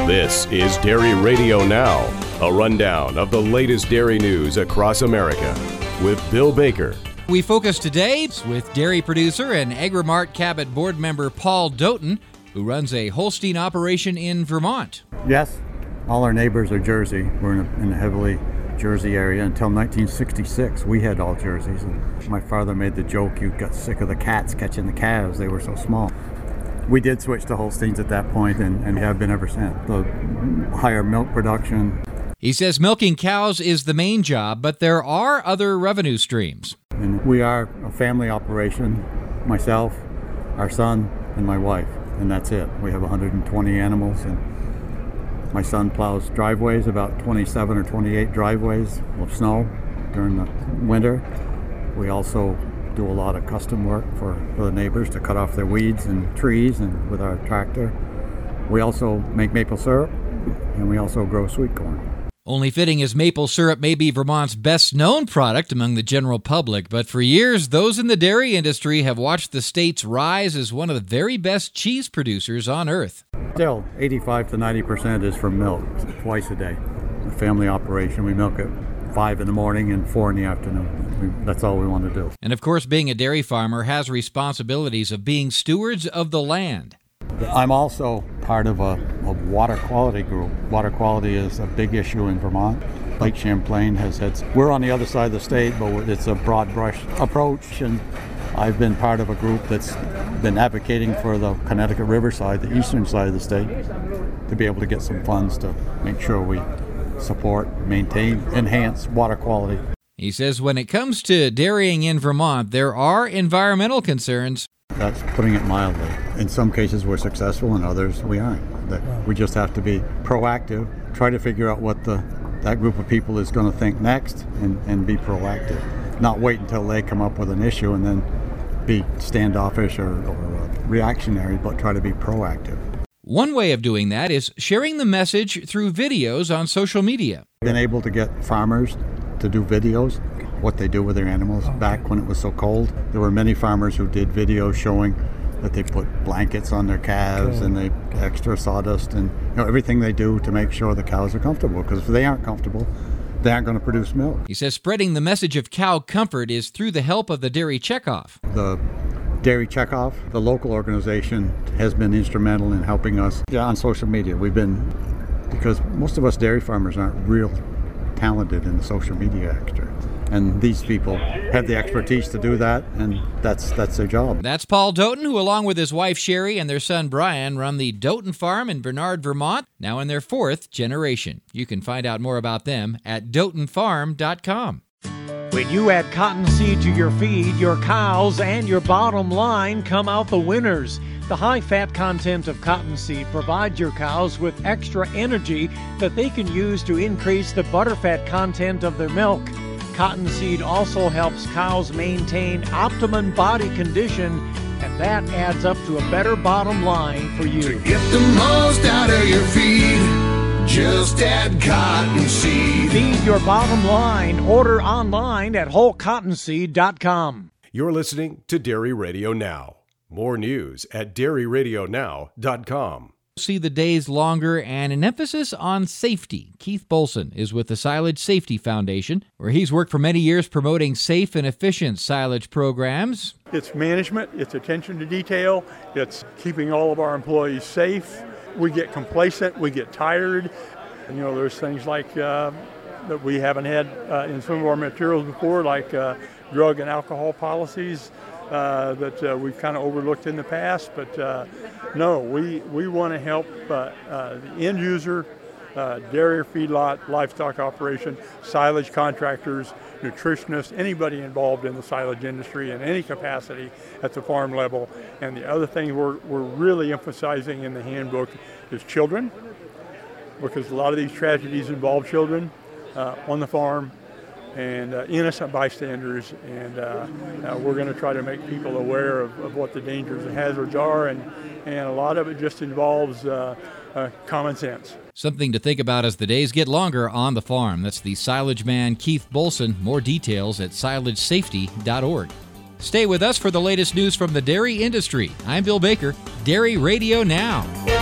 This is Dairy Radio Now, a rundown of the latest dairy news across America with Bill Baker. We focus today with dairy producer and Agri-Mart Cabot board member Paul Doughton, who runs a Holstein operation in Vermont. Yes, all our neighbors are Jersey. We're in a heavily Jersey area. Until 1966, we had all Jerseys. And my father made the joke, you got sick of the cats catching the calves. They were so small. We did switch to Holsteins at that point and have been ever since. The higher milk production. He says milking cows is the main job, but there are other revenue streams. And we are a family operation, myself, our son, and my wife, and that's it. We have 120 animals, and my son plows driveways, about 27 or 28 driveways of snow during the winter. We also do a lot of custom work for the neighbors to cut off their weeds and trees and with our tractor. We also make maple syrup, and we also grow sweet corn. Only fitting as maple syrup may be Vermont's best-known product among the general public, but for years, those in the dairy industry have watched the state's rise as one of the very best cheese producers on earth. Still, 85 to 90% is from milk, twice a day. A family operation, we milk at 5 in the morning and 4 in the afternoon. That's all we want to do. And of course, being a dairy farmer has responsibilities of being stewards of the land. I'm also part of a water quality group. Water quality is a big issue in Vermont. Lake Champlain has had, we're on the other side of the state, but it's a broad brush approach, and I've been part of a group that's been advocating for the Connecticut River side, the eastern side of the state, to be able to get some funds to make sure we support, maintain, enhance water quality. He says when it comes to dairying in Vermont, there are environmental concerns. That's putting it mildly. In some cases we're successful, in others we aren't. We just have to be proactive, try to figure out what that group of people is going to think next, and be proactive. Not wait until they come up with an issue and then be standoffish or reactionary, but try to be proactive. One way of doing that is sharing the message through videos on social media. Been able to get farmers to do videos, what they do with their animals. Back when it was so cold, there were many farmers who did videos showing that they put blankets on their calves and they extra sawdust and everything they do to make sure the cows are comfortable, because if they aren't comfortable, they aren't going to produce milk. He says spreading the message of cow comfort is through the help of the Dairy Checkoff. The Dairy Checkoff, the local organization, has been instrumental in helping us on social media. Because most of us dairy farmers aren't real talented in the social media extra. And these people have the expertise to do that, and that's their job. That's Paul Doughton, who along with his wife Sherry and their son Brian run the Doughton Farm in Bernard, Vermont, now in their 4th generation. You can find out more about them at DoughtonFarm.com. When you add cottonseed to your feed, your cows and your bottom line come out the winners. The high fat content of cottonseed provides your cows with extra energy that they can use to increase the butterfat content of their milk. Cottonseed also helps cows maintain optimum body condition, and that adds up to a better bottom line for you. To get the most out of your feed, just add cottonseed. Feed your bottom line. Order online at wholecottonseed.com. You're listening to Dairy Radio Now. More news at dairyradionow.com. See the days longer and an emphasis on safety. Keith Bolson is with the Silage Safety Foundation, where he's worked for many years promoting safe and efficient silage programs. It's management, it's attention to detail, it's keeping all of our employees safe. We get complacent, we get tired. And, there's things like that we haven't had in some of our materials before, like drug and alcohol policies. That we've kind of overlooked in the past, but no, we want to help the end user, dairy or feedlot, livestock operation, silage contractors, nutritionists, anybody involved in the silage industry in any capacity at the farm level. And the other thing we're really emphasizing in the handbook is children, because a lot of these tragedies involve children on the farm, and innocent bystanders, and we're going to try to make people aware of what the dangers and hazards are, and a lot of it just involves common sense. Something to think about as the days get longer on the farm. That's the silage man, Keith Bolson. More details at silagesafety.org. Stay with us for the latest news from the dairy industry. I'm Bill Baker, Dairy Radio Now.